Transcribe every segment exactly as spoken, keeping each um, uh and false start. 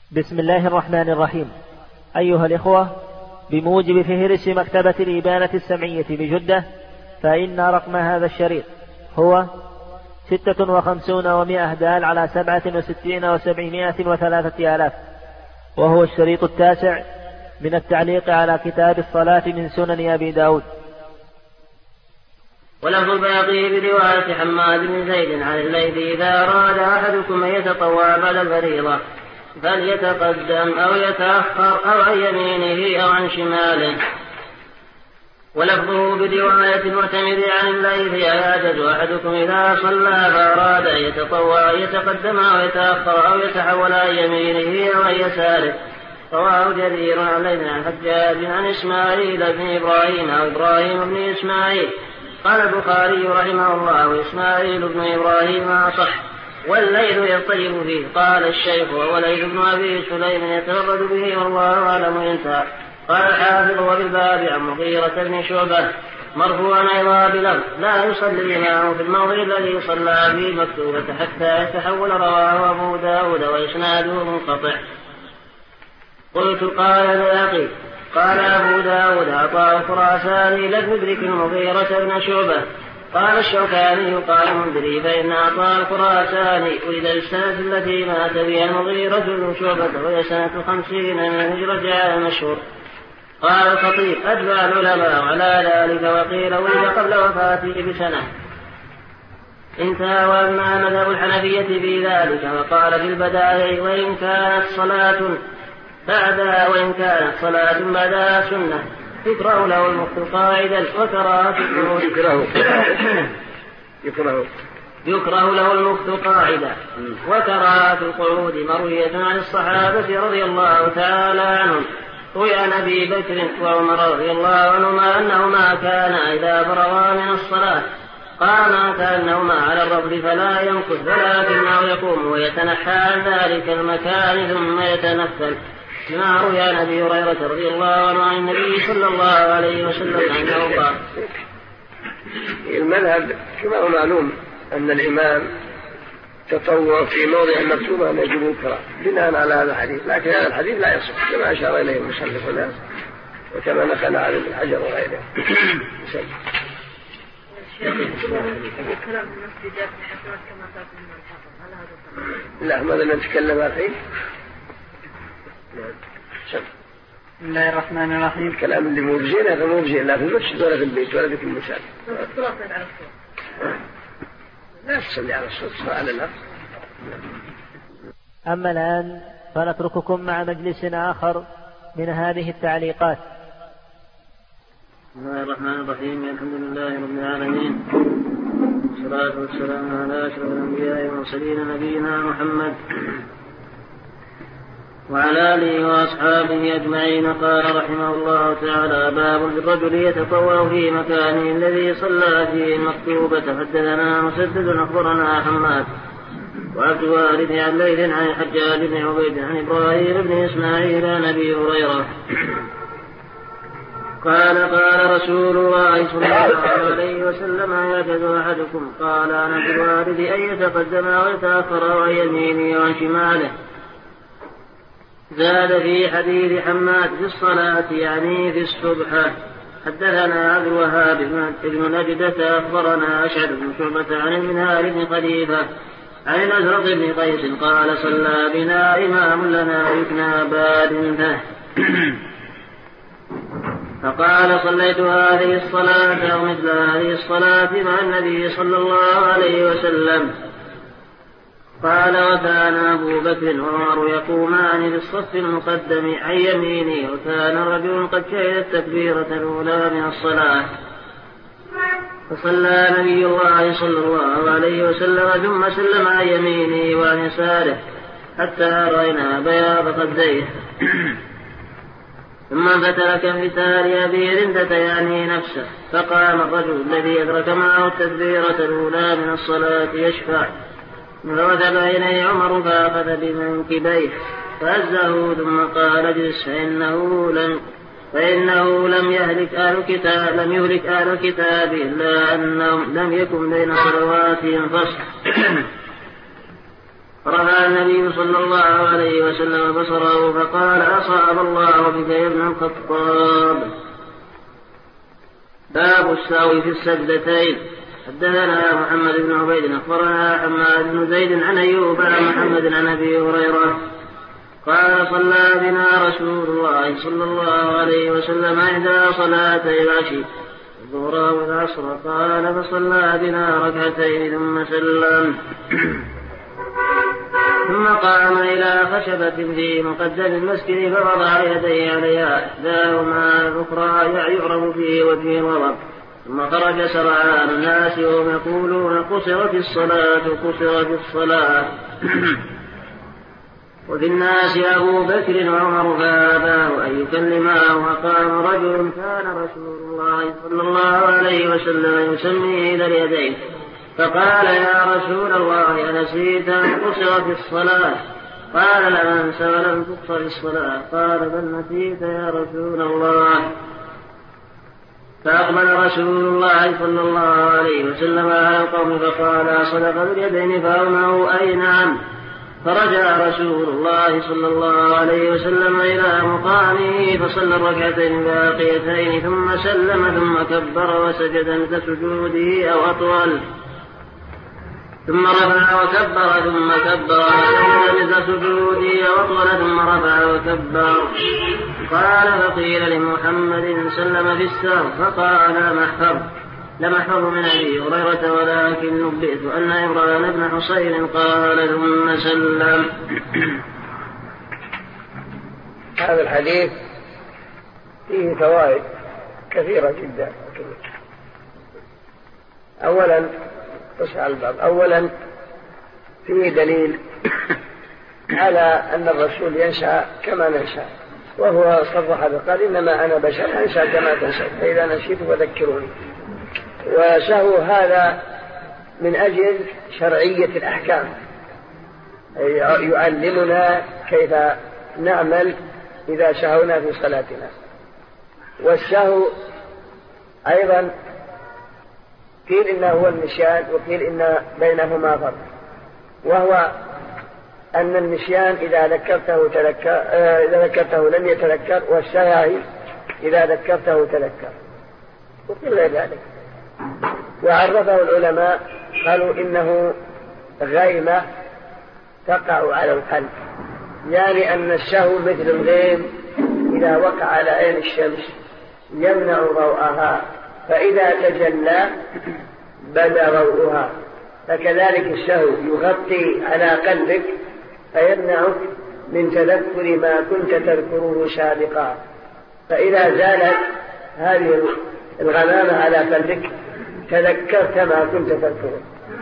بسم الله الرحمن الرحيم. أيها الإخوة، بموجب فهرس مكتبة الإبانة السمعية بجدة، فإن رقم هذا الشريط هو ستة وخمسون ومائة دال على سبعة وستين وسبعمائة وثلاثة آلاف، وهو الشريط التاسع من التعليق على كتاب الصلاة من سنن أبي داود. ولفظ الباقي برواية حماد بن زيد عن الليث: إذا أراد أحدكم أن يتطوع بعد الفريضة فليتقدم أو يتأخر أو عن يمينه أو عن شماله. ولفظه برواية المعتمد عن الليث: يعجز أحدكم إذا صلى فأراد أن يتطوع يتقدم أو يتأخر أو يتحول عن يمينه أو عن يساره. رواه جرير عن الليث عن حجاج عن إسماعيل بن إبراهيم أو إبراهيم بن إسماعيل. قال البخاري رحمه الله: إسماعيل بن إبراهيم أصح، والليث يضطرب فيه. قال الشيخ: وليث بن أبي سليم يتفرد به والله أعلم. ينتهى. قال الحافظ: وبالباب عن مغيرة بن شعبة مرفوعا أيضا بلفظ: لا يصلي معه في الموضع الذي صلى فيه المكتوبة حتى يتحول. رواه أبو داود وإسناده منقطع. قلت: قال الباقي قال أبو داود: عطاء خراساني لم يدرك المغيرة بن شعبة. قال الشوكاني: قال منذري: فإن عطاء الخراساني ولد السنة التي مات بها المغيرة بن شعبة، وهي سنة خمسين من الهجرة على المشهور. قال الخطيب: أجمع العلماء على ذلك، وقيل ولد قبل وفاته بسنة. انتهى. وأما مذهب الحنفية في ذلك وقال في البدائع: وإن كانت صلاة بعدها وإن كانت صلاة بعدها سنة يكره له المخ قاعدا، وكراهة القعود يكره يكره يكره له المخ قاعدا وكراهة القعود مروية عن الصحابة رضي الله تعالى عنهم. روي عن أبي بكر وعمر رضي الله عنهما أنهما كانا إذا فرغا من الصلاة قاما كأنهما على الرفض فلا يمكث، ولكنه يقوم ويتنحى عن ذلك المكان ثم يتنفل، ما روي عن أبي هريرة رضي الله عنه عن النبي صلى الله عليه وسلم أنه قال. المذهب كما هو معلوم أن الإمام تطوع في موضع مكتوبة أن يجب الكراهة بناء على هذا الحديث، لكن هذا الحديث لا يصح كما أشار إليه المصنف هنا وكما نقل عن ابن حجر وغيره. لا، ماذا نتكلم الحين؟ بسم الله الرحمن الرحيم. الكلام اللي موجين هذا موجين، لا في المسجد ولا في البيت ولا في المساجد. لا تصلي على الصوت، صلي على الأرض. أما الآن فنترككم مع مجلس آخر من هذه التعليقات. بسم الله الرحمن الرحيم. الحمد لله رب العالمين، والصلاة والسلام على أشرف الأنبياء والمرسلين نبينا محمد وعلى آله وأصحابه أجمعين. قال رحمه الله تعالى: باب الرجل يتطوع في مكانه الذي صلى فيه المكتوبة. حدثنا مسدد أخبرنا حماد وعبد الوارث عن ليث عن الحجاج بن عبيد عن إبراهيم بن إسماعيل عن أبي هريرة قال: قال رسول الله صلى الله عليه وسلم: يعجز أحدكم قال أنا عبد الوارث أن يتقدم ويتأخر عن يمينه وعن شماله. زاد في حديث حماد في الصلاة يعني في الصبح. حدثنا عبد الوهاب بن نجدة أخبرنا أشعث بن شعبة عن المنهال بن خليفة عن الأزرق بن قيس قال: صلى بنا إمام لنا يكنى بادنته فقال: صليت هذه الصلاة أو مثل هذه الصلاة مع النبي صلى الله عليه وسلم. قال: وكان أبو بكر وعمر يقومان بالصف المقدم عن يمينه، وكان رجل قد شهد التكبيرة الأولى من الصلاة، فصلى نبي الله صلى الله عليه وسلم ثم سلم عن يمينه وعن يساره حتى رأينا بياض خديه ثم فترك انفتال أبي رندة يعني نفسه، فقام الرجل الذي أدرك معه التكبيرة الأولى من الصلاة يشفع، فوثب إليه عمر فأخذ بمنكبيه فهزه ثم قال: اجلس فإنه لم فإنه لم يهلك أهل الكتاب لم يهلك أهل الكتاب إلا أنهم لم يكن بين صلواتهم فصل فرفع النبي صلى الله عليه وسلم بصره فقال أصاب الله بك يا ابن الخطاب. باب السهو في السجدتين. حدثنا محمد بن عبيد أخبرنا حماد بن زيد عن أيوب عن محمد عن أبي هريرة قال صلى بنا رسول الله صلى الله عليه وسلم إحدى صلاتي العشي الظهر والعصر قال فصلى بنا ركعتين ثم سلم ثم قام إلى خشبة في مقدم المسجد فوضع يديه عليها إحداهما الأخرى يعرف فيه وجه الغضب ثم خرج سرعان الناس وهم يقولون قصرت الصلاة قصرت الصلاة وفي الناس أبو بكر وعمر فأباه أن يكلماه وقام رجل كان رسول الله صلى الله عليه وسلم يسميه ذا اليدين فقال يا رسول الله أنسيت أن قصرت الصلاة؟ قال لا أنسى ولم تقصر الصلاة. قال بل نسيت يا رسول الله. فأقبل رسول الله صلى الله عليه وسلم على القوم فقال صدق باليدين فأومأوا أي نعم. فرجع رسول الله صلى الله عليه وسلم إلى مقامه فصلى الركعتين الباقيتين ثم سلم ثم كبر وسجد مثل سجوده أو أطول ثم رفع وكبر ثم كبر وسجد مثل سجوده أو أطول ثم رفع وكبر. قال فقيل لمحمد سلم في السهو فقال محفظ لم أحفظ من أبي هريرة ولكن نبئت أن عمران بن حصين قال ثم سلم. هذا الحديث فيه فوائد كثيرة جدا. أولا تسعى الباب أولا فيه دليل على أن الرسول ينسى كما ننسى وهو صرح بقال إنما أنا بشر أنسى كما تنسى فإذا نسيت فذكروني. وسهو هذا من أجل شرعية الأحكام يعلمنا كيف نعمل إذا سهونا في صلاتنا. والسهو أيضا قيل إنه هو النسيان وقيل إن بينهما فرق وهو أن النسيان إذا ذكرته تذكر إذا ذكرته لم يتذكر والسهو إذا ذكرته تذكر وقيل غير ذلك. وعرفه العلماء قالوا إنه غيمة تقع على القلب يعني أن السهو مثل الغيم إذا وقع على عين الشمس يمنع ضوءها فإذا تجلى بدا ضوءها فكذلك السهو يغطي على قلبك فيمنعك من تذكر ما كنت تذكره سابقا فإذا زالت هذه الغمامة على قلبك تذكرت ما كنت تذكره.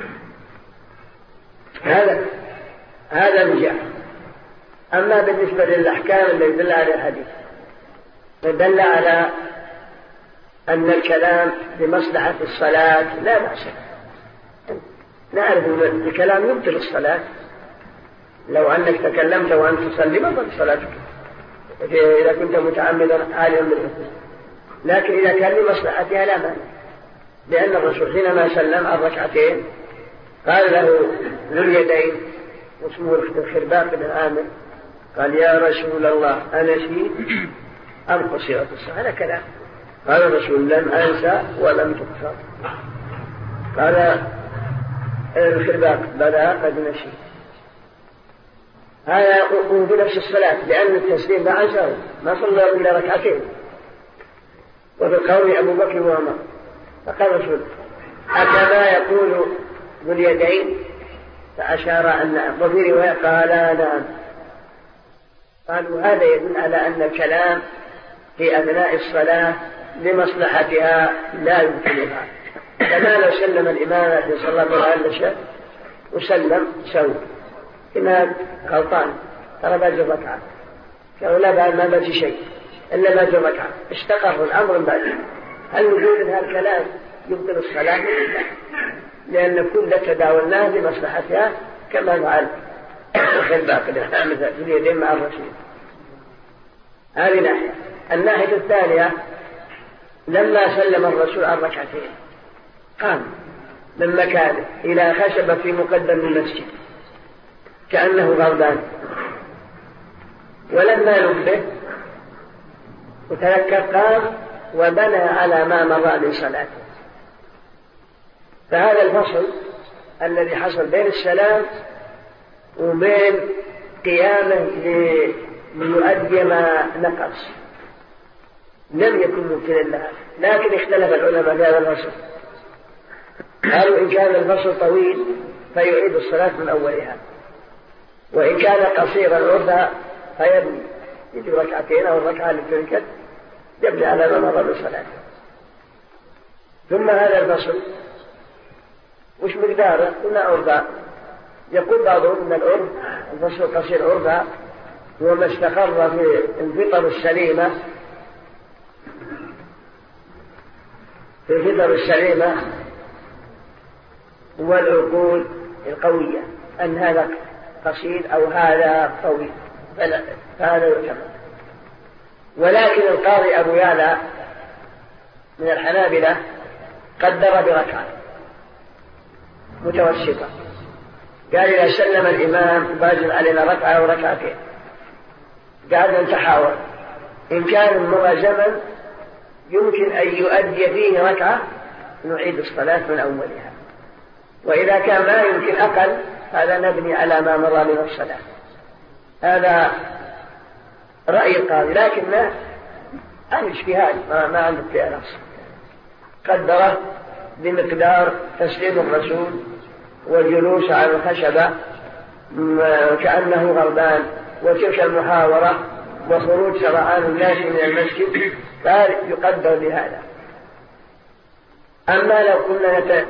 هذا هذا نجاح. أما بالنسبة للأحكام التي دل على الحديث فدل على أن الكلام بمصلحة الصلاة لا بأس. نعرف أن الكلام يبطل الصلاة لو أنك تكلمت وأنت تصلي بطل صلاتك إذا كنت متعمدا عالما بالحكم لكن إذا كان لمصلحتها لا مانع لأن الرسول حينما سلم عن ركعتين قال له ذو اليدين واسمه الخرباق بن عامر قال يا رسول الله أنسيت أم قصرت الصلاة؟ هذا كلام. قال الرسول لم أنسى ولم تقصر. قال الخرباق بلى قد نسيت. هذا يقوم بنفس الصلاة لأن التسليم ما أنساه ما صلى إلا ركعتين. وفي القول أبو بكر وعمر فقال الرسول أكما يقول ذو اليدين فأشار أن وفي رواية قال نعم. قالوا هذا يدل على أن الكلام في أثناء الصلاة لمصلحتها لا يمكنها كما لو سلم الإمام في صلاة العشاء وسلم سوى إمام غلطان ترى باجي ركعة قالوا لا بعد ما باجي شيء إلا باجي ركعة استقر الأمر باجي. هل وجود هذا الكلام يبطل الصلاة؟ لأن كل تداولناه لمصلحتها كما فعل الخلباق مثل اليدين مع الرسول. هذه ناحية. الناحية الثانية لما سلم الرسول عن ركعتين قام من مكانه إلى خشبة في مقدم المسجد كأنه غضبان، ولما نبه وتذكر قام وبنى على ما مضى من صلاته. فهذا الفصل الذي حصل بين السلام وبين قيامه ليؤدي ما نقص لم يكن ممكنا لها، لكن اختلف العلماء في هذا الفصل. قالوا إن كان الفصل طويل فيعيد الصلاة من أولها، وإن كان قصيرا عرضا فيبني يجي ركعتين أو الركعة اللي تركت يبني على ما مضى من صلاته. ثم هذا الفصل وش مقداره؟ قلنا عرضا. يقول بعضهم أن العرض الفصل القصير عرضا هو ما استقر في الفطر السليمة في الفطر السليمة والعقول القوية أن هذا قصير أو هذا طويل، فهذا يعتبر. ولكن القاضي أبو يعلى من الحنابلة قدر بركعة متوسطة، قال إذا سلم الإمام باجر علينا ركعة أو ركعتين، قال نتحاور إن كان مضى زمن يمكن أن يؤدي فيه ركعة نعيد الصلاة من أولها، وإذا كان ما يمكن أقل هذا نبني على ما مضى من الصلاة. هذا رأي القاضي، لكنه عن اجتهاد ما عنده فيها نص. قدره بمقدار تسليم الرسول والجلوس على الخشبة كأنه غربان وتلك المحاورة وخروج سرعان الناس من المسجد، فيقدر بهذا. أما لو كنا نت...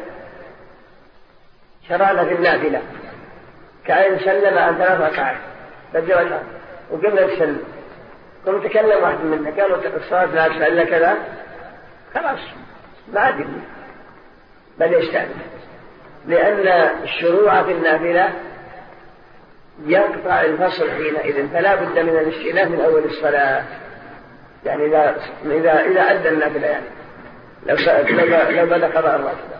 شرعنا في النافلة كأن سلم عن ثلاث ركعات بجرة وقلنا نسلم، ثم تكلم واحد منا قالوا الصلاة لا تسأل كذا، خلاص ما عدل بل يستأذن، لأن الشروع في النافلة يقطع الفصل حينئذ، فلا بد من الاستئناف من أول الصلاة. يعني إذا إذا إذا أدى النافلة يعني لو لو بدأ قضاء الراتبة.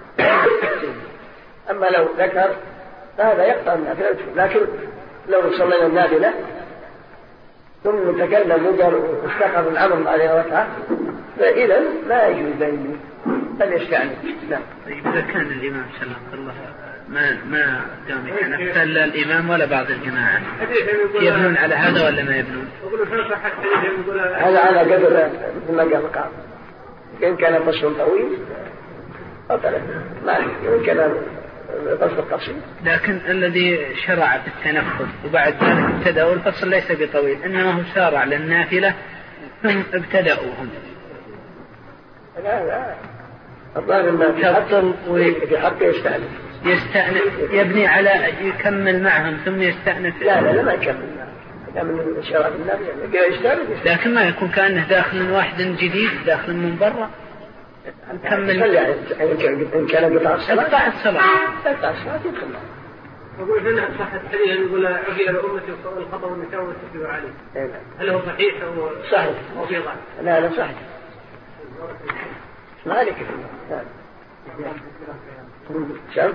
أما لو ذكر فهذا يقطع النافلة، لكن لو صلينا النافلة ثم تكلم وقال واستقر الأمر عليه ركعة فإذا لا يجوز بينه بل يستعنف. نعم. طيب إذا كان الإمام صلى الله عليه وسلم ما ما دام يتنفل الإمام ولا بعض الجماعة يبنون على هذا ولا ما يبنون؟ هذا على قدر مثل ما قال القاضي، إن كان فصل طويل أو ثلاث ما إن كان فصل قصير. لكن الذي شرع في التنفل وبعد ذلك ابتدأوا الفصل ليس بطويل، إنما هو شارع للنافلة ثم ابتدأوا هم. لا لا الظاهر ما في حق في حق يستأنف يستأنف يبني على يكمل معهم ثم يستأنف. لا لا لا ما يكمل من شرع النافلة يستأنف، لكن ما يكون كأنه داخل من واحد جديد داخل من برا نكمل. يعني إن كان قطع الصلاة قطع الصلاة قطع الصلاة يدخل. أقول هنا صح الحديث يقول عفي لأمتي الخطأ والنساء والتكبير عليه، هل هو صحيح أو صحيح أو في ضعف؟ لا لا صحيح ما عليك. شاب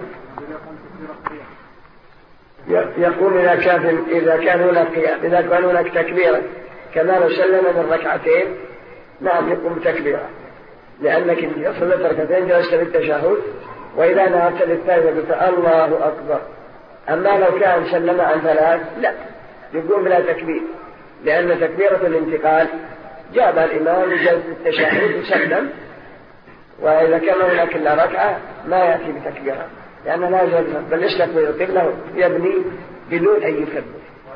يقول إذا كان إذا كان هناك قيام إذا كان هناك تكبيرة كما لو سلم من ركعتين نعم يقوم تكبيرة، لأنك إذا صليت ركعتين جلست للتشهد وإذا نهضت للثالثة قلت الله أكبر. أما لو كان سلم عن ثلاث لا يقوم بلا تكبير، لأن تكبيرة الانتقال جاب الإمام لجلس التشهد وسلم، وإذا كان هناك إلا ركعة ما يأتي بتكبيرة لأنه لا يجب بل يستقبل القبلة يبني بدون أن يكبر.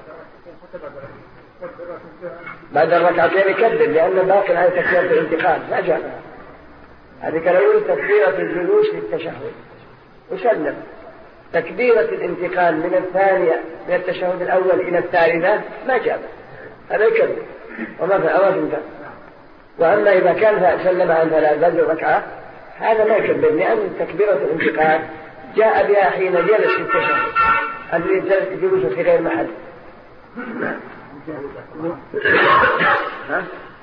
بعد الركعتين يكبر لأنه باقي على تكبيرة الانتقال لا جابها. هذه كانوا تكبيرة الجلوس للتشهد وسلم. تكبيرة الانتقال من الثانية من التشهد الأول إلى الثالثة ما جابها، هذا يكبر وما في أواف انتهى. وأما إذا كان سلم عن ثلاث ركعة هذا ما يكبر، لأن تكبيرة الانتقال جاء بها حين جلس في التشهد الذي جلس في غير محل. ها؟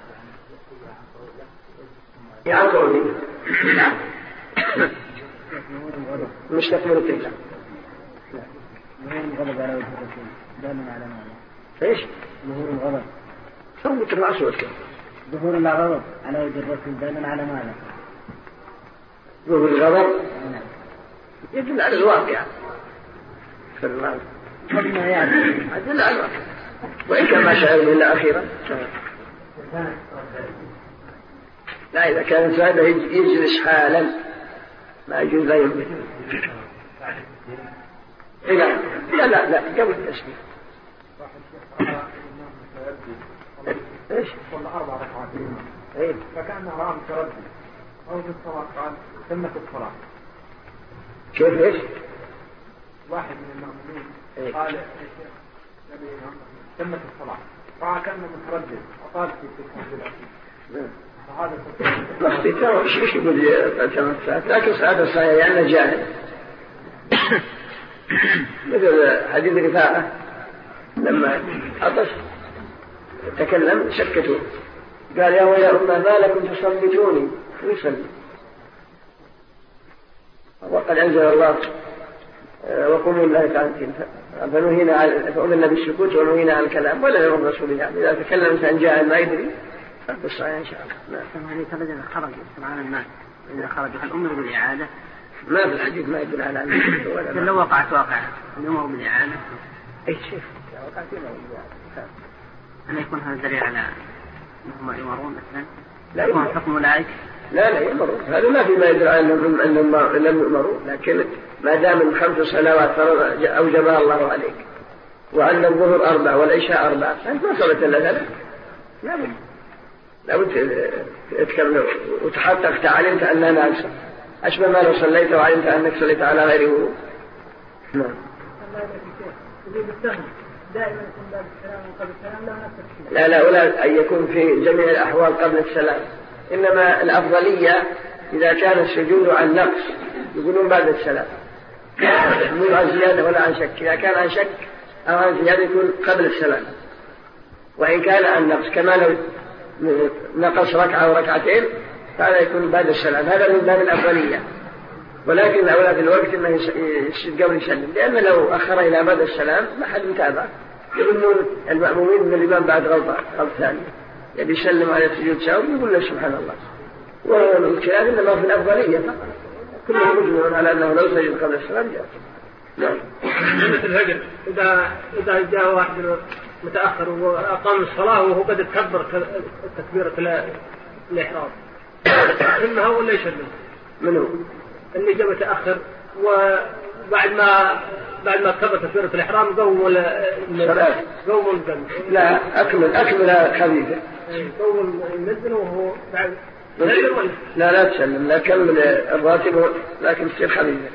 يعقوني مش تكبيرة القبلة. ظهور الغضب على وجه الرسول دال على ماذا؟ ايش؟ ظهور الغضب صوت الرسول ظهور الغضب على وجه الرسول دال على ماذا؟ ظهور الغضب يدل على الواقع صلى الله عليه وسلم يدل على الواقع وإن كان ما شعر إلا أخيرا. لا إذا كان سعيدة يجلس حالا ما يجوز لا يمكن. لا لا لا لا قبل التسليم. ايش؟ صلى أربع ركعات ايه فكأنه رأى متردد أو في الصلاة قال تمت الصلاة. كيف ايش؟ واحد من المأمومين إيه؟ قال تمت الصلاة رأى كأنه متردد وقال في التكبير فهذا الاختيار ايش ايش يقول تمت الصلاة لكن هذا صحيح يعني جاهل مثل حديث رفاعة لما عطش تكلم سكتوا قال يا ويا أمة ما لكم تصمتوني ويصلي وقد أنزل الله وقوموا الله تعالى فنهينا على فأمرنا بالسكوت ونهينا عن الكلام ولا يرى الرسول يعني إذا تكلم إنسان جاهل ما يدري فالصحيح إن شاء الله. نعم. يعني كذا إذا خرج سمعنا الناس إذا خرج هل أمر بالإعادة؟ ما في الحديث ما يدل على أنه ولا لو وقعت واقعة الأمر بالإعادة أي شيء وقعت بالإعادة أن يكون هذا دليل على أنهم يمرون مثلا لا يكون حكم أولئك لا لا يمرون هذا ما في ما يدل على أنهم أنهم لم يمروا لكن ما دام الخمس صلوات أوجبها الله عليك وأن الظهر أربع والعشاء أربع أنت ما صلت إلا ثلاث لا بد لو تكمل وتحققت علمت أنها ناقصة أشبه ما لو صليت وعلمت أنك صليت على غيره. نعم. لا لا ولا أن يكون في جميع الأحوال قبل السلام إنما الأفضلية إذا كان السجود عن نقص يقولون بعد السلام مو عن زيادة ولا عن شك إذا كان عن شك أو عن زيادة يكون قبل السلام وإن كان عن نقص كما لو نقص ركعة وركعتين فهذا يكون بعد السلام هذا من باب الأفضلية ولكن الأولى في الوقت أنه يسجد قبل يسلم لأن لو أخر إلى بعد السلام ما حد متابع يظنون المأمومين من الإمام بعد غلطة غلط ثانية يبي يسلم على السجود ساوي يقول له سبحان الله والكلام إنما في الأفضلية فقط كلهم مجمعون على أنه لو سجد قبل السلام جاء. نعم. مثل الهجر إذا إذا جاء واحد متأخر وأقام الصلاة وهو قد تكبر تكبيرة الإحرام إنها ولا يسلم منه اللي جاء متأخر وبعد ما بعد ما كبر تكبيرة الإحرام قوم ولا قوم القلب لا أكمل أكمل خفيفة قوم ينزل وهو بعد لا لا تسلم لا كمل الراتب لكن تصير خفيفة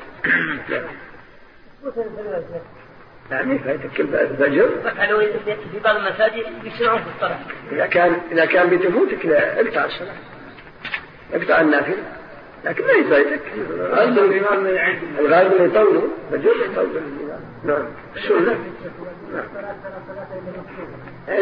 يعني فايتك كل الفجر في بعض المساجد يسرعون في الصلاة إذا كان إذا كان بتفوتك لا اقطع الصلاة اقطع النافلة لكن ما يفايتك الغالب اللي يطوله فجر يطوله نعم السنة نعم ايش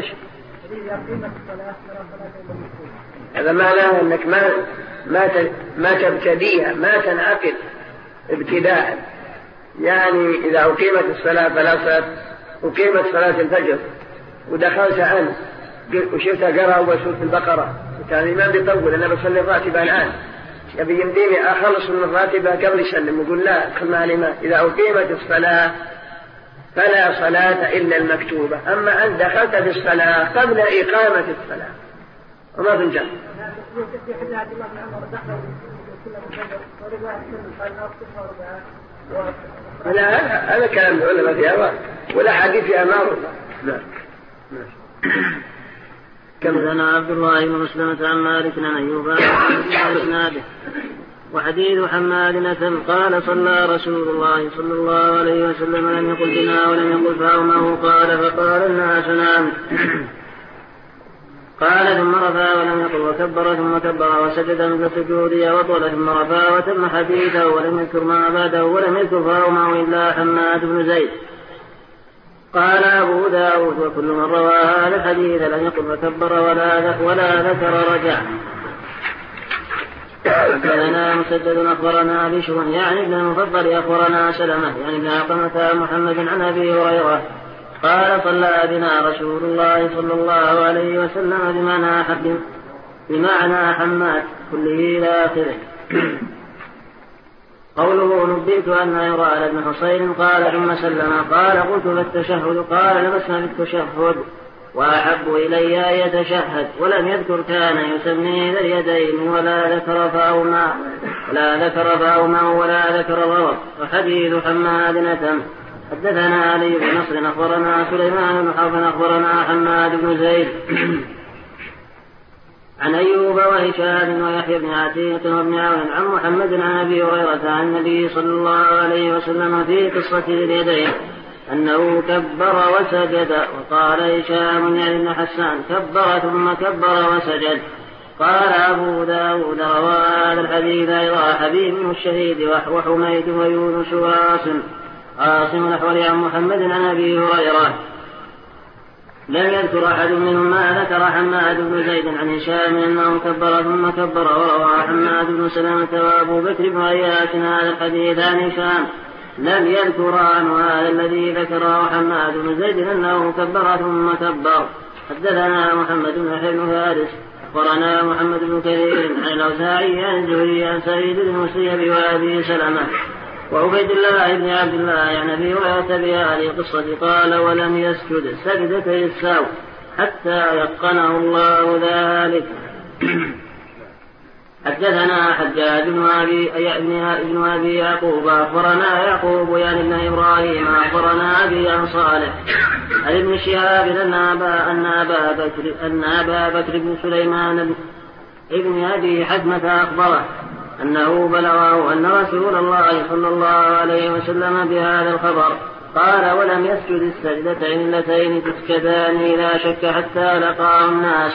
هذا معناه انك ما ما ما تبتديها ما تنعقد ابتداء يعني اذا اقيمت الصلاة فلا صلاة اقيمت صلاة الفجر ودخلت عنه وشفت قرأ وسورة البقرة كان الإمام بيطول أنا بصلي الراتبة الآن يبي يمديني أخلص من الراتبة قبل يسلم يقول لا ادخل مع الإمام إذا أقيمت الصلاة فلا صلاة إلا المكتوبة أما أن دخلت في الصلاة قبل إقامة الصلاة وما تنجح لا هذا كلام العلماء في أوان ولا حديث في أمامه لا كم لنا عبد الله بن مسلمة عن مالك عن أيوب عن إسناده وحديث حماد نسل قال صلى رسول الله صلى الله عليه وسلم لم يقل بنا ولم يقل فأمه قال فقال الناس نعم قال ثم رفع ولم يقل وكبر ثم كبر وسجد مثل سجوده وطول ثم رفع وتم حديثه ولم يذكر ما بعده ولم يذكر فأمه إلا حماد بن زيد. قال أبو داود وكل من روى هذا الحديث لم يقل فكبر ولا ولا ذكر رجع. حدثنا مسدد أخبرنا بشر يعني ابن المفضل أخبرنا سلمة يعني ابن علقمة محمد عن أبي هريرة قال صلى بنا رسول الله صلى الله عليه وسلم بمعنى حب بمعنى حماد كله إلى آخره. قوله نبئت أن يرى على ابن حصين قال ثم سلم قال قلت فالتشهد قال لمسنا بالتشهد وأحب إلي أن يتشهد ولم يذكر كان يسمي ذا اليدين ولا ذكر فأوما ولا ذكر فأوما ولا ذكر ضرب. وحديث حماد نتم. حدثنا علي بن نصر أخبرنا سليمان بن حرب أخبرنا حماد بن زيد عن أيوب وهشام ويحيى بن عتيق وابن عون عن محمد عن أبي هريرة عن النبي صلى الله عليه وسلم في قصة اليدين أنه كبر وسجد. وقال هشام يعني ابن حسان كبر ثم كبر وسجد. قال أبو داود روى هذا الحديث أيضا حبيب الشهيد وحميد ويونس وعاصم عاصم الأحول عن محمد عن أبي هريرة. لم يذكر أحد منهم ما ذكر حماد بن زيد عن هشام أنه كبر ثم كبر. وروى حماد بن سلمة وأبو بكر بن غياث هذا الحديث عن هشام لم يذكر عنه هذا الذي ذكره حماد بن زيد أنه كبر ثم كبر. حدثنا محمد بن بن فارس أخبرنا محمد بن كثير عن الأوزاعي عن الزهري عن سعيد بن المسيب وأبي سلمة وعبيد الله بن عبد الله عن أبي هريرة بهذه القصة قال ولم يسجد سجدتي السهو حتى يقنه الله ذلك. حدثنا حجاج بن أبي ابن أبي يعقوب أخبرنا يعقوب يعني ابن إبراهيم أخبرنا أبي عن صالح عن ابن شهاب أن أبا أن أبا بكر أن أبا بكر بن سليمان ابن أبي حزمة أخبره أنه بلغه أن رسول الله صلى الله عليه وسلم بهذا الخبر قال ولم يسجد السجدتين اللتين تسجدان لا شك حتى لقاه الناس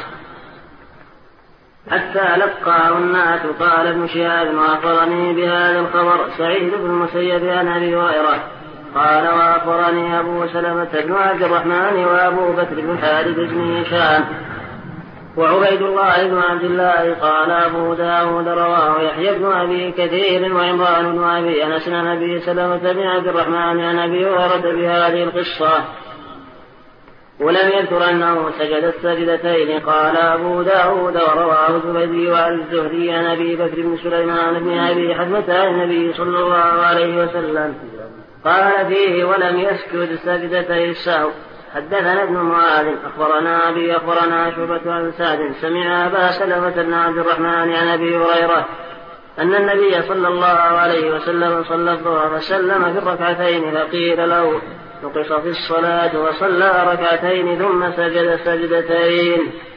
حتى لقاه الناس. قال ابن شهاب وأخبرني بهذا الخبر سعيد بن المسيب عن أبي هريرة قال وأخبرني أبو سلمة بن عبد الرحمن وأبو بكر بن حارث بن هشام وعبيد الله بن عبد الله. قال أبو داود رواه يحيى بن أبي كثير وعمران بن أبي أنس عن أبي سلمة بن عبد الرحمن عن أبي هريرة بهذه القصة ولم يذكر أنه سجد السجدتين. قال أبو داود ورواه الزبيدي وعن الزهري عن أبي بكر بن سليمان بن أبي حزمة عن النبي صلى الله عليه وسلم قال فيه ولم يسجد سجدتي السهو. حدثنا ابن معاذ أخبرنا أبي أخبرنا شعبة عن سعد سمع أبا سلمة بن عبد الرحمن عن أبي هريرة أن النبي صلى الله عليه وسلم صلى الظهر فسلم في الركعتين فقيل له نقص في الصلاة وصلى ركعتين ثم سجد سجدتين.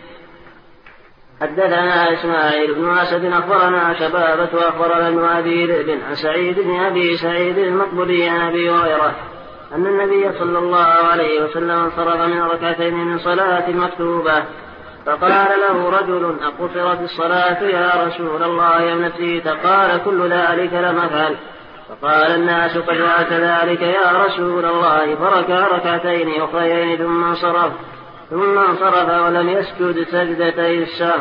حدثنا إسماعيل بن أسد أخبرنا شبابة وأخبرنا ابن أبي ذئب عن سعيد بن أبي سعيد المقبري عن أبي هريرة أن النبي صلى الله عليه وسلم انصرف من ركعتين من صلاة مكتوبة فقال له رجل أقصرت الصلاة يا رسول الله أم نسيت؟ قال كل ذلك لم أفعل. فقال الناس قد فعلت ذلك يا رسول الله فركع ركعتين أخريين ثم انصرف ثم انصرف ولم يسجد سجدتي السهو.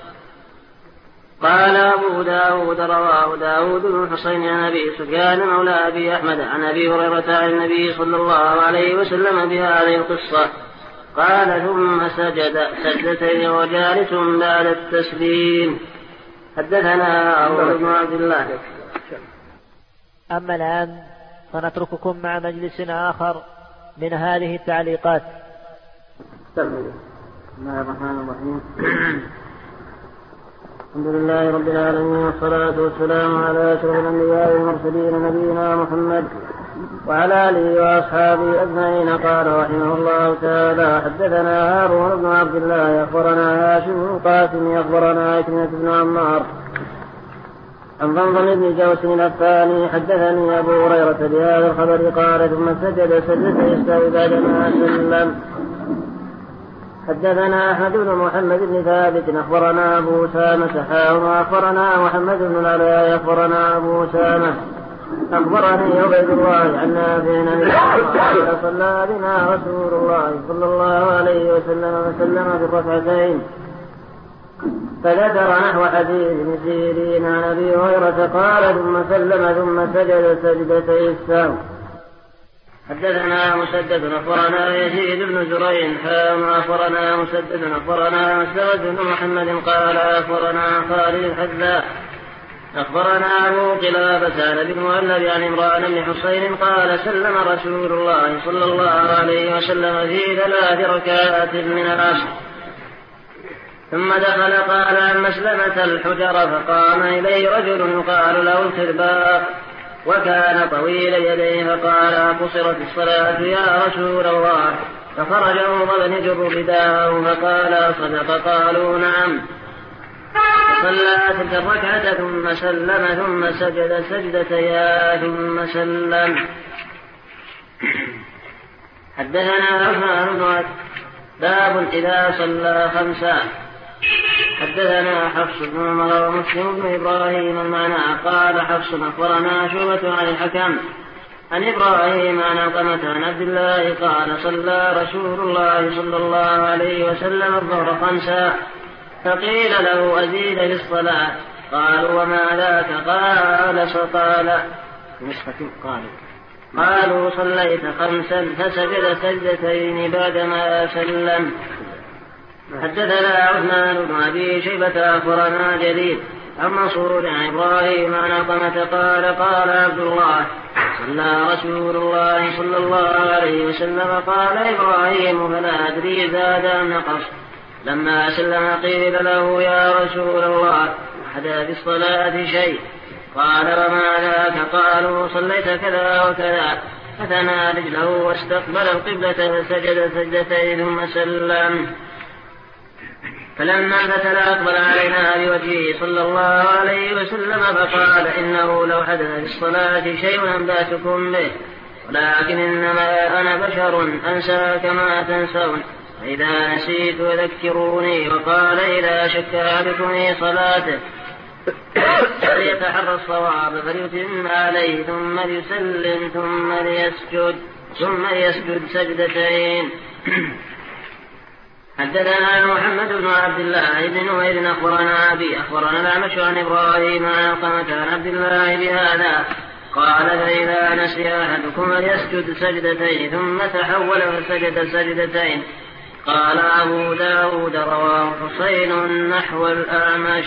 قال أبو داود رواه داود بن حسين عن أبي سفيان مولى أبي أحمد عن أبي هريرة عن النبي صلى الله عليه وسلم بهذه القصة قال ثم سجد سجدتين وجالس بعد التسليم. حدثنا أبو بن عبد الله. أما الآن فنترككم مع مجلس آخر من هذه التعليقات. بسم الله الرحمن الرحيم. الحمد لله رب العالمين والصلاة والسلام على أشرف الأنبياء والمرسلين نبينا محمد وعلى آله وأصحابه أجمعين. قال رحمه الله تعالى حدثنا هارون بن عبد الله أخبرنا هاشم بن قاسم أخبرنا عكرمة بن عمار عن ضمضم بن جوس الأفاني حدثني أبو هريرة بهذا الخبر قال ثم سجد سجدتي السهو بعدما سلم. حدثنا أحمد بن محمد بن ثابت أخبرنا أبو أسامة حاء وأخبرنا محمد بن العلاء أخبرنا أبو أسامة أخبرني عبيد الله عن نافع صلى بنا رسول الله صلى الله عليه وسلم وسلم بالركعتين فذكر نحو حديث ابن سيرين عن أبي هريرة قال ثم سلم ثم سجد سجدتي السهو. حدثنا مسدد أخبرنا يزيد بن زريع حام أخبرنا مسدد أخبرنا مسدد بن محمد قال أخبرنا خالد الحذاء أخبرنا أبو قلابة عن ابن مؤلب عن عمران بن حصين قال سلم رسول الله صلى الله عليه وسلم في ثلاث ركعات من العصر ثم دخل قال عن مسلمة الحجر فقام إليه رجل يقال له الكرباء وكان طويل يديه فقال قصرت الصلاة يا رسول الله فخرج عمر يجر رداءه فقال صدق قالوا نعم فصلى تلك الركعة ثم سلم ثم سجد سجدتيا ثم سلم. حدثنا عثمان بن باب إذا صلى خمسا. حدثنا حفص بن عمر ومسلم بن إبراهيم المعنى قال حفص أخبرنا شعبة عن الحكم عن إبراهيم عن علقمة عن عبد الله قال صلى رسول الله صلى الله عليه وسلم الظهر خمسا فقيل له أزيد في الصلاة قالوا وما ذاك قال فقال قالوا قالوا صليت خمسا فسجد سجدتين بعدما سلم. حدثنا عثمان بن أبي شيبة أخبرنا جديد عن منصور عن إبراهيم عن علقمة قال قال عبد الله صلى رسول الله صلى الله عليه وسلم قال إبراهيم فلا أدري زاد أم نقص لما سلم قيل له يا رسول الله حدث بالصلاة شيء قال وما ذاك قالوا صليت كذا وكذا فثنى رجله واستقبل القبلة فسجد سجدتين ثم سلم. فلما انفتل أقبل علينا بوجهه صلى الله عليه وسلم فقال إنه لو حدث في الصلاة شيء أنبأتكم به ولكن إنما أنا بشر أنسى كما تنسون فإذا نسيت ذكروني. وقال إذا شك أحدكم في صلاته فليتحرى الصواب فليتم عليه ثم ليسلم ثم ليسجد ثم ليسجد سجدتين. حدثنا محمد بن عبد الله بن نمير أخبرنا أبي أخبرنا الأعمش عن إبراهيم عن علقمة عن عبد الله بهذا قال فإذا نسي أحدكم فليسجد سجدتين ثم تحول فسجد سجدتين. قال أبو داود رواه حسين نحو الأعمش.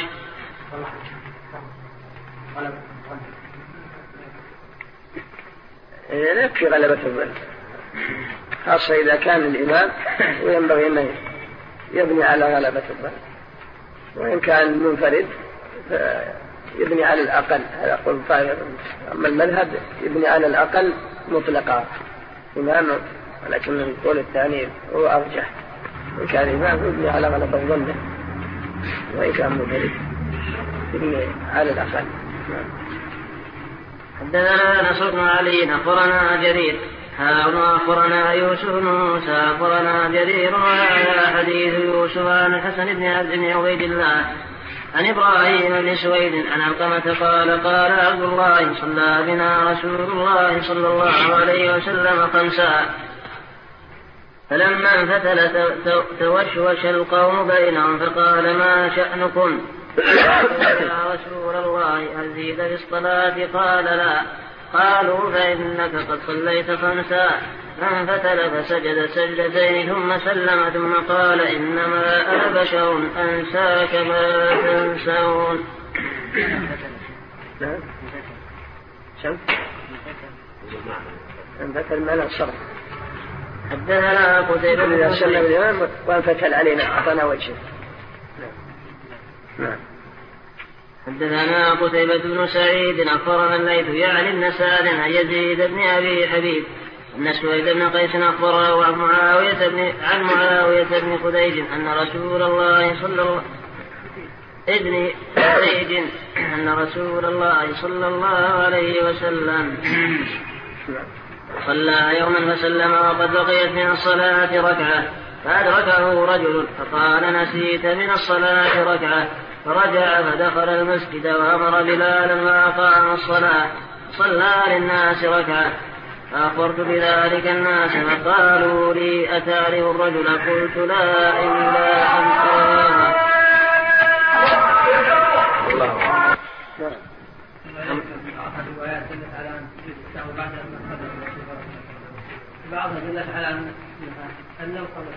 يكفي غلبة الظن خاصة إذا كان الإمام وينبغي أن يبني على غلبة الظن وإن كان منفرد يبني على الأقل هذا قول طاهر. أما المذهب يبني على الأقل مطلقا إمام ولكن القول الثاني هو أرجح وإن كان إمام يبني على غلبة الظن وإن كان منفرد يبني على الأقل. حدثنا نصر بن علي أخبرنا جرير هارون أخبرنا يوسف بن موسى أخبرنا جرير وهذا حديث يوسف عن الحسن بن عبد بن عبيد الله عن إبراهيم بن سويد عن علقمة قال قال عبد الله صلى بنا رسول الله صلى الله عليه وسلم خمسا فلما انفتل توشوش القوم بينهم فقال ما شأنكم يا رسول الله هل زيد في الصلاة قال لا قالوا فإنك قد صليت خمسا فانفتل فسجد سجدتين ثم سلم ثم قال إنما أنا بشر أنسى كما تنسون. انفتل من الصرف حدثنا قتيبة بن سعيد وانفتل علينا أعطانا وجهه. نعم. حدثنا قتيبة بن سعيد أخبرنا الليث يعني بن سعد عن يزيد بن أبي حبيب أن سويد بن قيس أخبره عن معاوية بن عن معاوية بن خديج أن رسول الله صلى الله ابن خديج أن رسول الله صلى الله عليه وسلم صلى يوما فسلم وقد بقيت من الصلاة ركعة فأدركه رجل فقال نسيت من الصلاة ركعة فرجع فدخل المسجد وأمر بلالا وأقام الصلاة صلى للناس ركعة فأخبرت بذلك الناس فقالوا لي أتعرف الرجل قلت لا إلا أن أراه بعد أن بعضها دلت على أنه قبل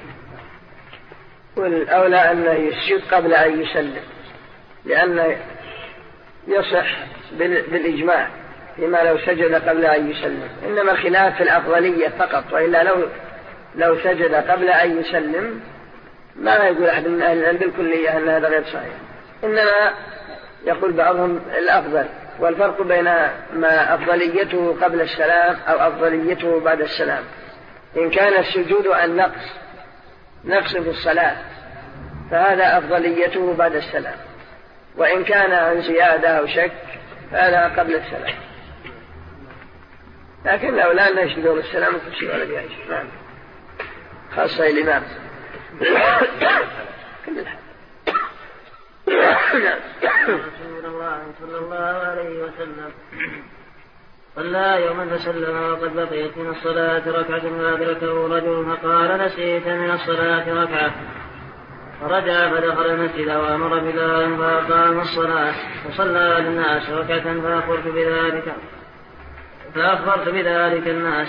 والأولى أن يسجد قبل أن يسلم، لأن يصح بالإجماع فيما لو سجد قبل أن يسلم، إنما الخلاف في الأفضلية فقط، وإلا لو لو سجد قبل أن يسلم ما يقول أحد من أهل العلم بالكلية أن هذا غير صحيح، إنما يقول بعضهم الأفضل، والفرق بين ما أفضليته قبل السلام أو أفضليته بعد السلام. إن كان السجود عن نقص نقص في الصلاة فهذا أفضليته بعد السلام، وإن كان عن زيادة أو شك فهذا قبل السلام، لكن لو لا نشهد السلام كل شيء ولا بيعيش. نعم، خاصة الإمام. كل الحال. رسول الله صلى الله عليه وسلم صلى يوما فسلم وقد بقيت من الصلاة ركعة فأدركه رجل فقال نسيت من الصلاة ركعة، فرجع فدخل المسجد وأمر بلال فأقام الصلاة وصلى للناس ركعة فأخبرت بذلك فأخبرت بذلك الناس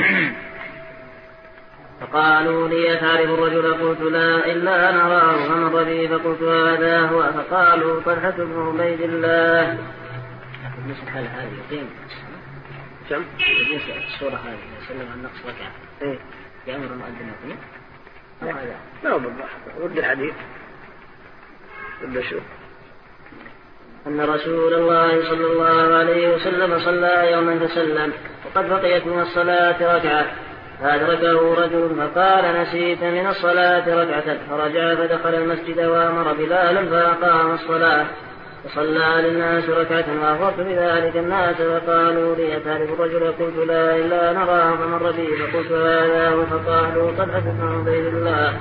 فقالوا لي تعرف الرجل؟ قلت لا إلا نراه، فمر بي فقلت هذا هو، فقالوا طلحة بن عبيد الله. بالنسبة هذه يقيم كم؟ بالنسبة الصورة هذه يسلم عن نقص ركعة إيه؟ يأمر المؤذن يقيم؟ هذا ما هو بالضبط، ورد الحديث ورد شو أن رسول الله صلى الله عليه وسلم صلى يوما فسلم وقد بقيت من الصلاة ركعة فأدركه رجل فقال نسيت من الصلاة ركعة، فرجع فدخل المسجد وأمر بلالا فأقام الصلاة وصلى للناس ركعة وأخبرت بذلك الناس فقالوا لي تعرف الرجل؟ قلت لا إلا نراه، فمر بي فقلت هذا، فقالوا طلحة بن عبيد الله.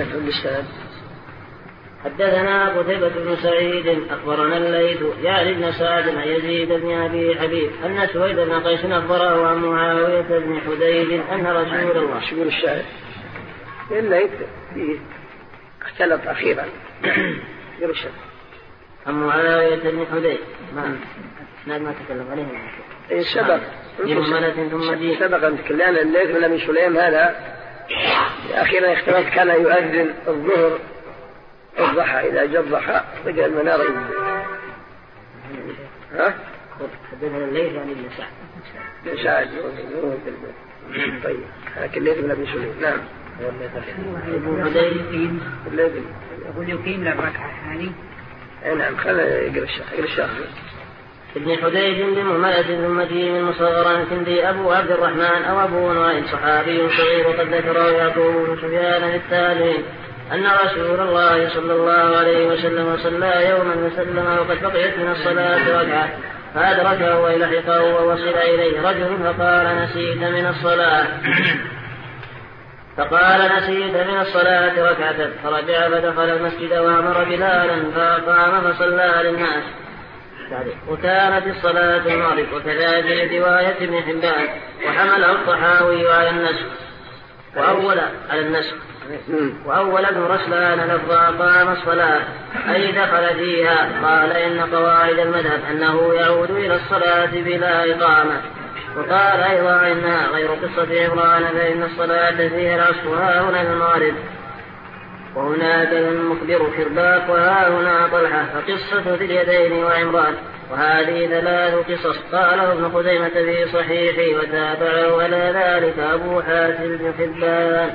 حدثنا قتيبة بن سعيد أخبرنا الليث يعني ابن سعد عن يزيد بن أبي حبيب أن سويد بن قيس أخبره عن معاوية بن حديد أن رسول الله شبر الشاهد الليث اختلط أخيرا يرشد عن معاوية بن حديد ما ما تكلم عليه سبق سبق أن تكلمنا الليث بن أبي سليم هذا أخيرا اختلط، كان يؤذن الظهر الضحى إذا جاء الضحى رجع المنار يبدأ. ها؟ حدثنا الليث عن ابن سعد. ابن سعد طيب، لكن الليث بن أبي سليم. نعم. ابن حديد يقول يقيم للركعة الثانية. نعم، خلنا يقرأ الشيخ يقرأ الشيخ. ابن حديد بمملة ثم جيم مصغرا كندي أبو عبد الرحمن أو أبو نعيم صحابي صغير وقد ذكره يعقوب بن سفيان للتابعين أن رسول الله صلى الله عليه وسلم صلى يوما وسلم وقد بقيت من الصلاة ركعة فأدركه ويلحقه ووصل إليه رجل فقال نسيت من الصلاة فقال نسيت من الصلاة ركعة، فرجع فدخل المسجد وأمر بلالا فقام فصلى للناس. وكانت الصلاة المغرب، وكذلك رواية ابن حبان وحمله الطحاوي على النسخ وأول على النسخ وأول ابن رسلان لفظ أقام الصلاة أي دخل فيها. قال إن قواعد المذهب أنه يعود إلى الصلاة بلا إقامة. وقال أيضا إنها غير قصة عمران فإن الصلاة فيها العصر وها هنا المغرب وهناك المخبر كرباك وها هنا طلحة، فقصة ذي اليدين وعمران، وهذه ثلاث قصص. قاله ابن خزيمة في صحيحه وتابعه على ذلك أبو حاتم بن حبان.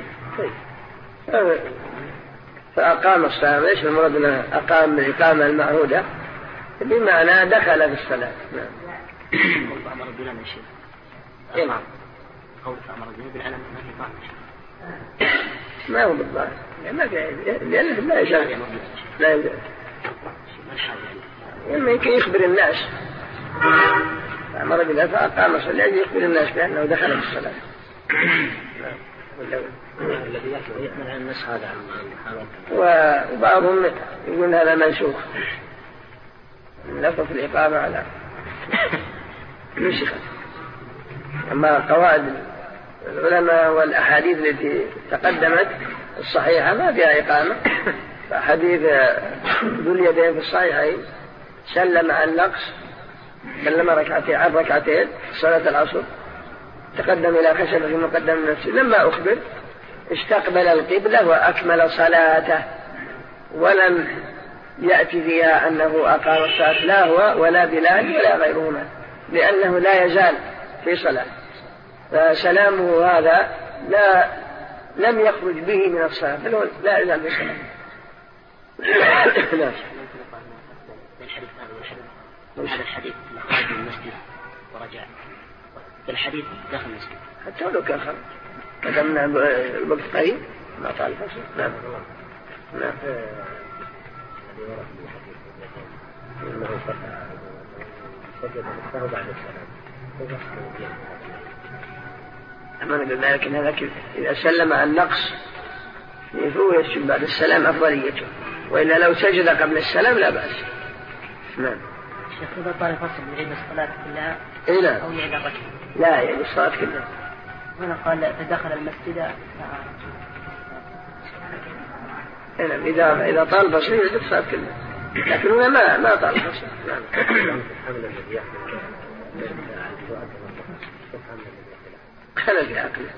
فأقام الصلاة، ليش المراد أنه أقام الإقامة المعهودة بمعنى دخل في الصلاة. أمر بلا مشي أمام قول أمر بالعلم ما في طاعة ما هو بالظاهر ما في، لأنه لا يشاء لا يشاء يعني يمكن يخبر الناس. أمر بلا فأقام الصلاة يخبر الناس بأنه دخل في الصلاة. الذي يحمل عن الناس هذا وبعضهم يقول هذا منسوخ لفظ الإقامة على نسخت. أما قواعد العلماء والأحاديث التي تقدمت الصحيحة ما فيها إقامة. فحديث ذو اليدين في الصحيحين سلم عن نقص سلم ركعتين عن ركعتين صلاة العصر، تقدم إلى خشبة في مقدم المسجد، لما أخبر استقبل القبلة وأكمل صلاته، ولم يأتي فيها أنه أقام الصلاة لا هو ولا بلال ولا غيرهما، لأنه لا يزال في صلاة، فسلامه هذا لا لم يخرج به من الصلاة، بل هو لا يزال في صلاة. هذا الحديث خرج من المسجد ورجع، الحديث داخل المسجد حتى ولو كان خرج قدمنا الوقت قريب ما طال الفصل. نعم نعم ما نقول لكن هذا إذا سلم عن نقص فهو يسجد بعد السلام أفضليته، وإلا لو سجد قبل السلام لا بأس. نعم. شيخ إذا طال فصل يعيد الصلاة كلها إيه أو يعيد الركعة؟ لا يعني الصلاة كلها. هنا قال تدخل المسجد. نعم إذا إذا طال فصل يعيد الصلاة كلها، لكن هنا ما ما طال فصل. نعم. خلل في عقله.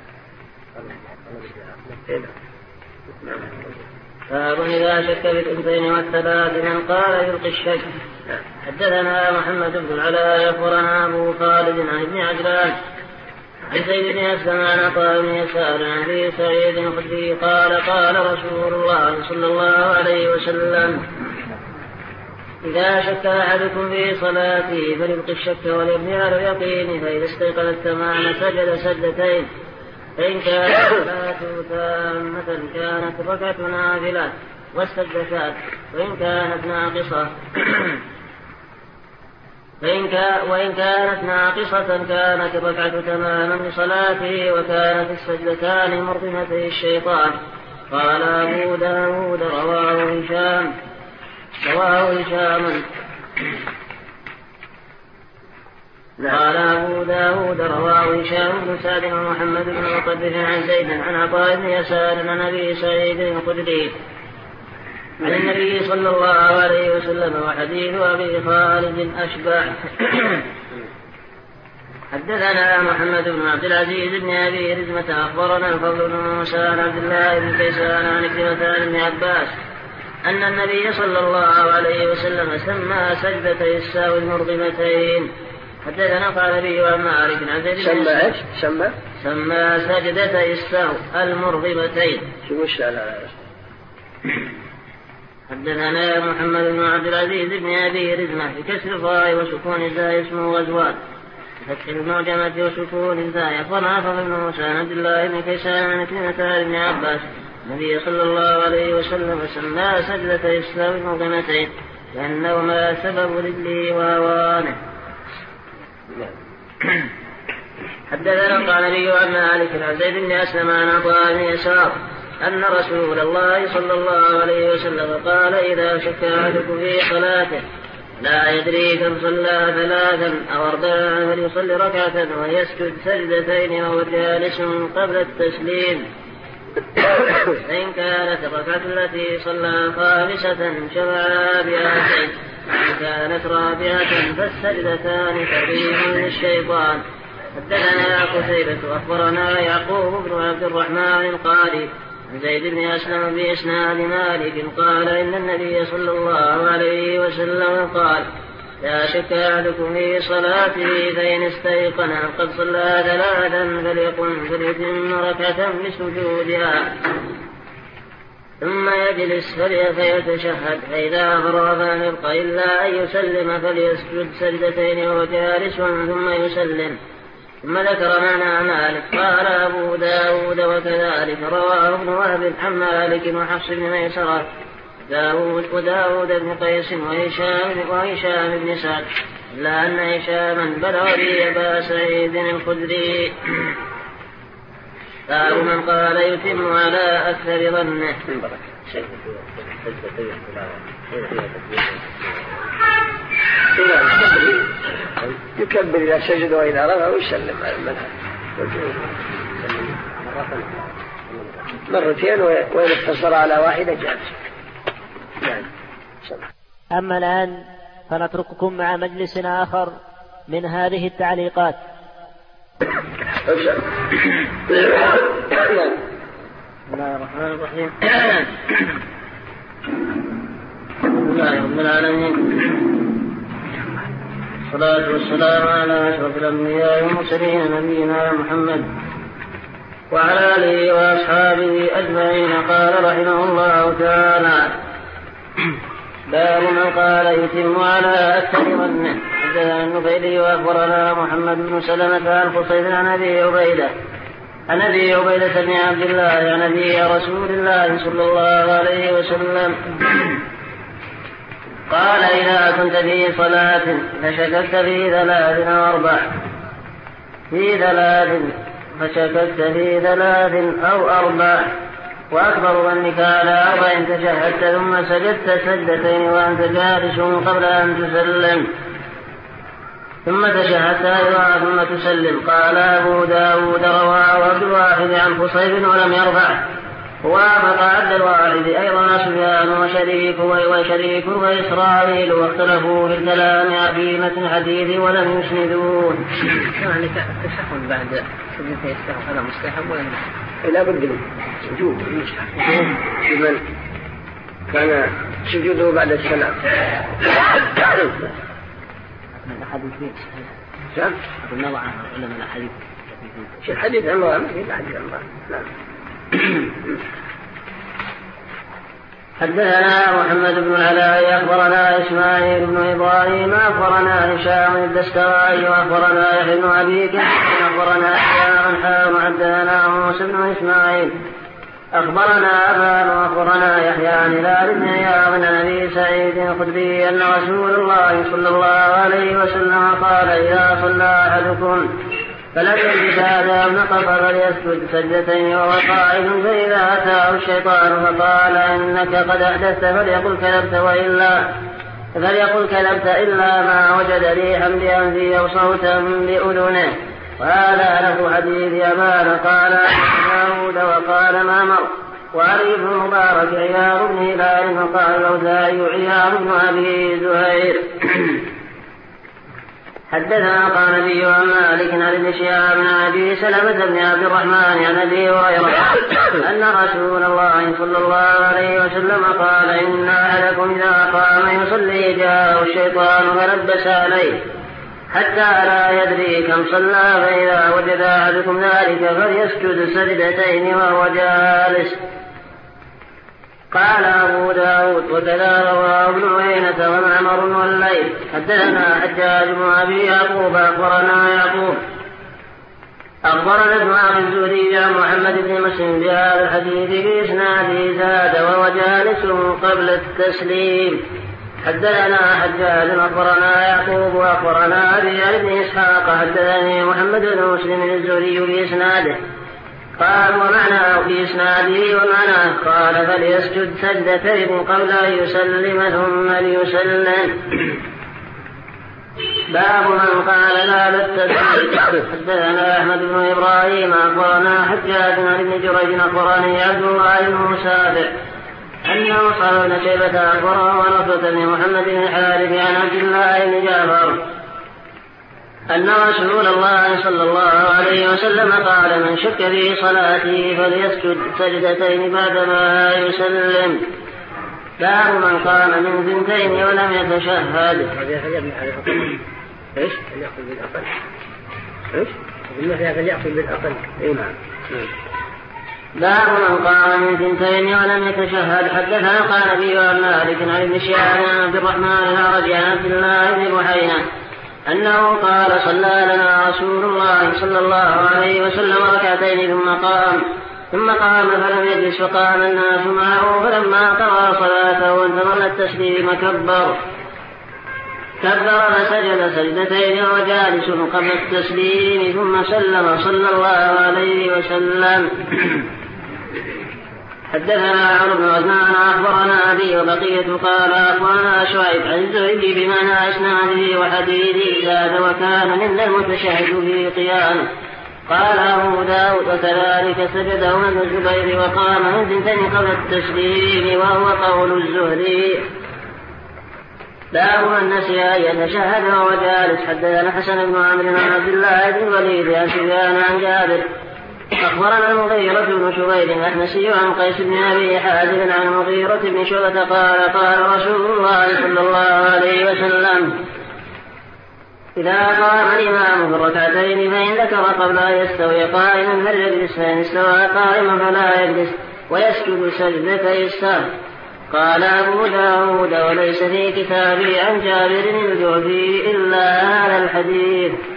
باب إذا شك في الاثنتين والثلاث من قال يلقي الشك. حدثنا محمد بن العلاء أخبرنا أبو خالد عن ابن عجلان عن زيد بن أسلم عن عطاء بن يسار عن أبي سعيد الخدري قال قال رسول الله صلى الله عليه وسلم إذا شك أحدكم في صلاته فليلقي الشك وليبني على اليقين، فإذا استيقن التمام سجد سجدتين، فإن كانت صلاته تامة كانت ركعة نافلة والسجدتان، وإن كانت ناقصة فإن كان وإن كانت ناقصة كانت الركعة تماما لصلاته، وكانت السجدتان مرضمتي الشيطان. قال أبو داود رواه هشام رواه هشام قال أبو داود رواه هشام بن سعد ومحمد بن مطرف عن زيد عن عطاء بن يسار عن أبي سعيد الخدري عن النبي صلى الله عليه وسلم، وحديث أبي خالد أشبع. حدثنا محمد بن عبد العزيز بن أبي رزمة أخبرنا الفضل بن موسى عن عبد الله بن كيسان عن كلمة بن عباس أن النبي صلى الله عليه وسلم سمى سجدتي السهو المرغمتين. حدثنا قال النبي عن مالك عن زيد سمى ايش؟ سمى سمى سجدتي السهو المرغمتين. شو وش على حدثنا محمد بن عبد العزيز بن أبي رزمة بكسر الراء وسكون الزاء اسمه غزوان، فتح المعجمة وسكون الزاء. أخبرنا فضل بن موسى عن عبد الله بن كيسان عن كلمة بن عباس النبي صلى الله عليه وسلم سمى سجدتي السهو المرغمتين لأنهما سبب رجله وهوانه. حدثنا قال النبي عن مالك عن زيد بن أسلم عن عطاء بن يسار أن رسول الله صلى الله عليه وسلم قال إذا شك أحدكم في صلاته لا يدري كم صلى ثلاثا أو أربعا فليصلي ركعة ويسجد سجدتين وهو جالس قبل التسليم، فإن كانت الركعة التي صلى خامسة شفعا بهاتين، وإن كانت رابعة فالسجدتان تقريب للشيطان. حدثنا قتيبة أخبرنا يعقوب بن عبد الرحمن القاري عن زيد بن أسلم بإسناد مالك قال إن النبي صلى الله عليه وسلم قال لا شك أحدكم في صلاته فإن استيقن قد صلى ثلاثا فليقم فليتم ركعة لسجودها ثم يجلس فيتشهد، فإذا فرغ فلم يبق إلا أن يسلم فليسجد سجدتين وهو جالس ثم يسلم. ثم ذكر معنى مالك. قال أبو داود وكذلك رواه ابن وهب عن مالك وحفص بن ميسرة داود وداود بن قيس وهشام وهشام بن سعد، إلا أن هشاما بلغ به أبا سعيد الخدري. باب من قال يتم على أكثر ظنه. يكبر إذا سجد وإذا رفع ويسلم على المذهب مرتين، وإن اقتصر على واحدة جاز. أما الآن فنترككم مع مجلس آخر من هذه التعليقات. بسم الله الرحمن الرحيم. الحمد لله رب العالمين، والصلاة والسلام على أشرف الأنبياء والمرسلين نبينا محمد وعلى آله وأصحابه أجمعين. قال رحمه الله تعالى: باب من قال يتم على أكثر ظنه. حدثنا النفيلي وأخبرنا محمد بن سلمة عن خصيف عن أبي عبيدة عن أبي عبيدة بن عبد الله عن أبي رسول الله صلى الله عليه وسلم قال: إذا كنت في صلاة فشككت في ثلاث أو أربع في ثلاث فشككت في ثلاث أو أربع وأكبر ظنك على أربع تشهدت ثم سجدت سجدتين وأنت جالس قبل أن تسلم ثم تشهدت أيضا ثم تسلم. قال أبو داود: رواه عبد الواحد عن خصيف ولم يرفعه، وافق عبد الواحد أيضا سفيان وشريك وشريك وإسرائيل، واختلفوا في الكلام في متن الحديث ولم يسندوه. يعني التشهد بعد سجدتي السهو هذا مستحب ولا مستحب؟ لا بد من سجود لمن كان سجوده بعد السلام. الأحاديث فيه نعم. قلنا وعن علماء الأحاديث في الحديث عمران في الحديث عمران. نعم. حدثنا محمد بن العلاء أخبرنا إسماعيل بن إبراهيم أخبرنا هشام الدستوائي وأخبرنا يحيى بن أبي كثير أخبرنا أحيان حام حدثنا موسى بن إسماعيل أخبرنا أبان وأخبرنا يحيى عن هلال بن عياض عن أبي سعيد الخدري أن رسول الله صلى الله عليه وسلم قال: إذا صلى أحدكم فلم يجلس هذا نقص فليسجد سجدتين وهو قائد، فإذا أتاه الشيطان فقال: إنك قد أحدثت فليقل كذبت وإلا فليقل كذبت إلا ما وجد ريحا بأنفه أو صوتا بأذنه. وهذا له حديث أبان. قال داود وقال ما مر. وعلي بن مبارك عياض بن هلال وقال الأوزاعي عياض بن أبي زهير. حدثنا قانبي عن مالك عن ابن شهاب عن أبي سلمة بن عبد الرحمن عن أبي هريرة أن رسول الله صلى الله عليه وسلم قال: إن أحدكم إذا قام يصلي جاءه الشيطان فلبس عليه حتى لا يدري كم صلى، فإذا وجد أحدكم ذلك فليسجد سجدتين وهو جالس. قال أبو داود: وكذا رواه ابن عيينة ومعمر والليث. حدثنا حجاج بن أبي يعقوب أخبرنا يعقوب أخبرنا ابن أبي الزهري عن محمد بن مسلم بهذا الحديث بإسناده زاد وهو جالس قبل التسليم. حدثنا حجاج أخبرنا يعقوب وأخبرنا أبي بن إسحاق حدثني محمد بن مسلم الزهري بإسناده قال ومعناه في إسناده ومعناه قال: فليسجد سجدتين قبل أن يسلم ثم ليسلم. باب من قال لا بالتسليم. حدثنا أحمد بن إبراهيم أخبرنا حجاج عن ابن جريج أخبرني عبد الله بن مسافر أنه صار بن شيبة أخبره ونصرة بن محمد بن الحارث عن عبد الله بن جعفر أن رسول الله صلى الله عليه وسلم قال: من شك في صلاته فليسجد سجدتين بعدما يسلم. باب من قام من ثنتين ولم يتشهد. ايش؟ فليأخذ بالأقل. ايش؟ بالمثل فليأخذ بالأقل. اي نعم. باب من قام من ثنتين ولم يتشهد. حدثنا قال أبي عن مالك عن ابن شهاب عن عبد الرحمن الأعرج عن عبد الله بن بحينة أنه قال: صلى لنا رسول الله صلى الله عليه وسلم ركعتين ثم قام ثم قام فلم يجلس فقام الناس معه، فلما قضى صلاته وانتظر التسليم كبر كبر فسجد سجدتين وجالس قبل التسليم ثم سلم صلى الله عليه وسلم. حدثنا عمرو بن عثمان أخبرنا أبي وبقية قال أخبرنا شعيب عن الزهري بمعنى إسناده وحديثه زاد وكان من المتشهد في قيامه. قال أبو داود: وكذلك سجد ابن الزبير وقام من ثنتين قبل التسليم، وهو قول الزهري. باب من نسي أن يتشهد وهو جالس. حدثنا حسن بن عمرو بن عبد الله بن الوليد عن سفيان عن جابر أخبرنا المغيرة بن شبيب الأحمسي عن قيس بن أبي حازم عن المغيرة بن شعبة قال قال رسول الله صلى الله عليه وسلم إذا قام الإمام في الركعتين فإن ذكر قبل أن يستوي قائما فليجلس، فإن استوى قائما فلا يجلس ويسجد سجدتي السهو. قال أبو داود وليس في كتابي عن جابر الجعفي إلا هذا الحديث.